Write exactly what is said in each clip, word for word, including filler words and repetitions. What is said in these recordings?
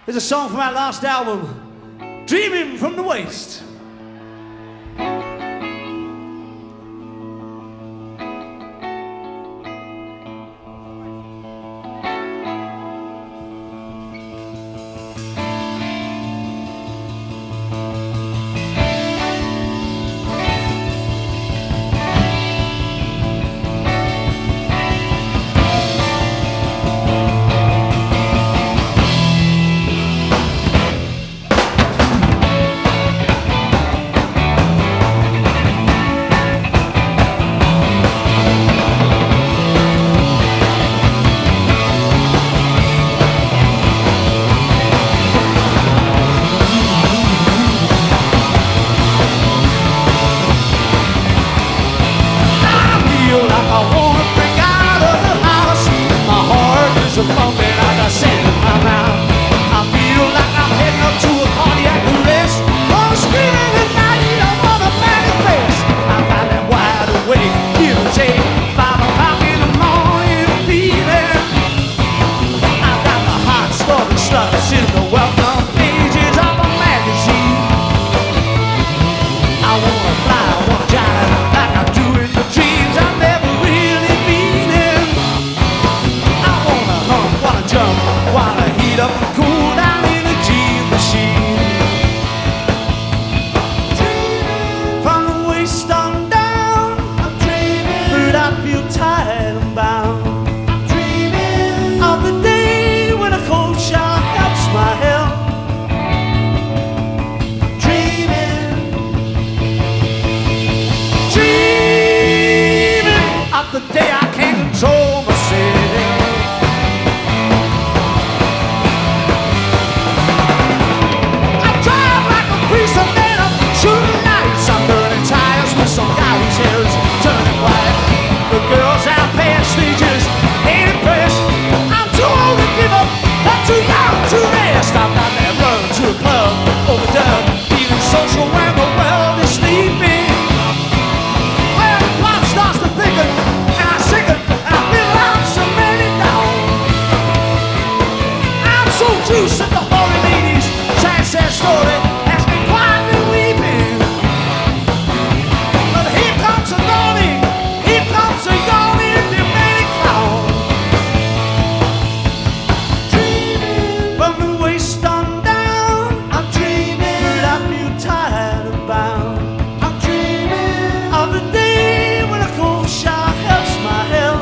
is a song from our last album, Dreaming from the Waste. The day I can't control myself. I drive like a priest, I'm dead, I'm shooting lights. I'm burning tires with some guy whose hair is turning white. The girls out past, they just ain't impressed. I'm too old to give up, I'm too young to rest. I've got that run to a club, overdone, feeling social when the world is sleeping. Well, the clock starts to thicken. Juice at the holy ladies, sad, sad story has been quietly weeping. But here comes a dawning, here comes a yawning, demanding clown. Dreaming from the waist on down, I'm dreaming, but I feel tired and bound. I'm dreaming of the day when a cold shower helps my health.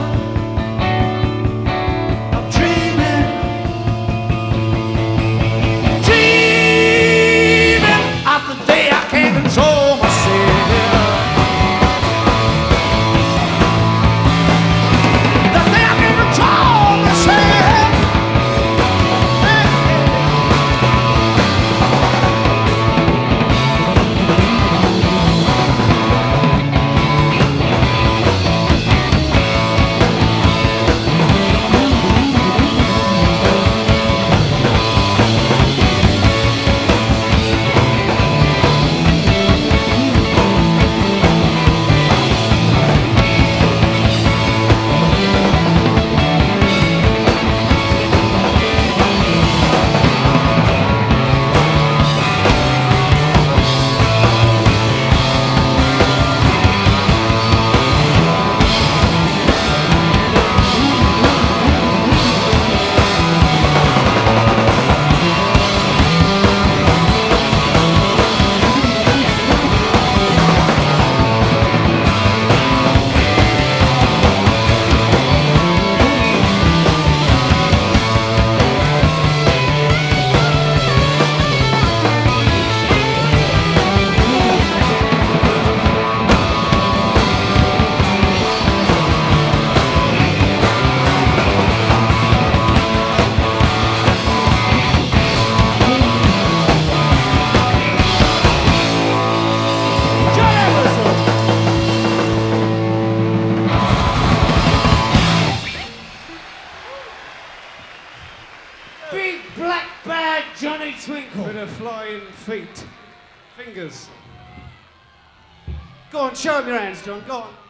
Johnny Twinkle. With her flying feet. Fingers. Go on, show him your hands, John. Go on.